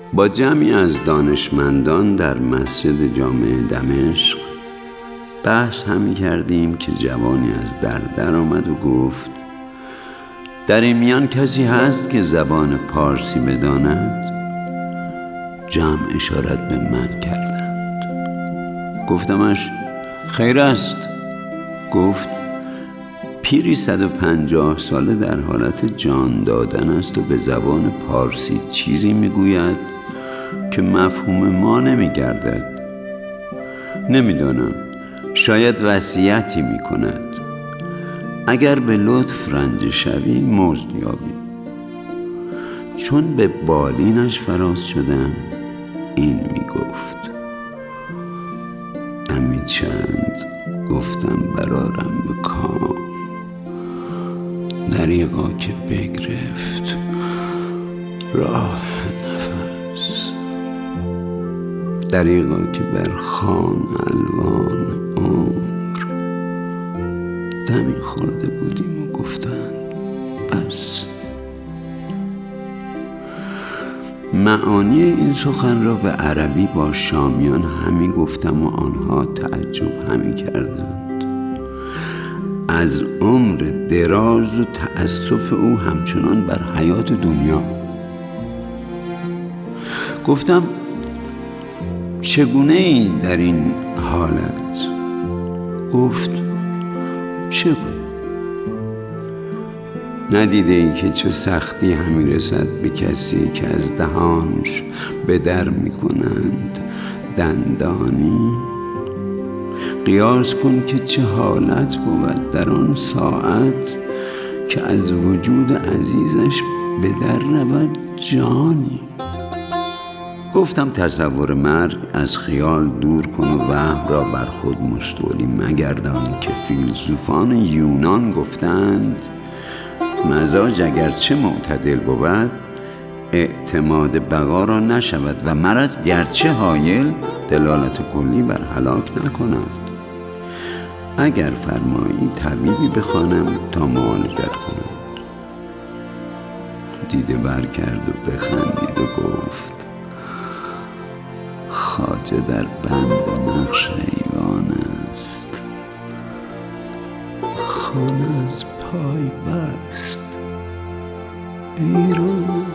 با جمعی از دانشمندان در مسجد جامع دمشق بحث همی کردیم که جوانی از در آمد و گفت: در این میان کسی هست که زبان پارسی بداند؟ جمع اشارت به من کردند. گفتمش: خیر است. گفت: پیری 150 ساله در حالت جان دادن است و به زبان پارسی چیزی میگوید که مفهوم ما نمیگردد. نمیدانم، شاید وصیتی میکند. اگر به لطف رنجه شوی مزد یابی. چون به بالینش فراز شدم این میگفت: امی چند گفتم برارم به کام، دریغا که بگرفت راه نفس، دریغا که بر خوان الوان عمر دمی خورده بودیم و گفتند بس. معانی این سخن را به عربی با شامیان همی گفتم و آنها تعجب همی کردند از عمر دراز و تأسف او همچنان بر حیات دنیا. گفتم: چگونه ای در این حالت؟ گفت: چگونه؟ ندیده ای که چه سختی همی رسد به کسی که از دهانش به در می کنند دندانی؟ قیاس کن که چه حالت بود در آن ساعت که از وجود عزیزش به در رود جانی. گفتم: تصور مرگ از خیال دور کن و وهم را بر خود مستولی مگردان که فیلسوفان یونان گفتند مزاج اگرچه معتدل بود اعتماد بقا را نشود و مرض گرچه هایل دلالت کلی بر هلاک نکند. اگر فرمایی طبیبی بخوانم تا معالجت کند. دیده بر کرد و بخندید و گفت: خواجه در بند نقش ایوان است، خانه از پای بست ویران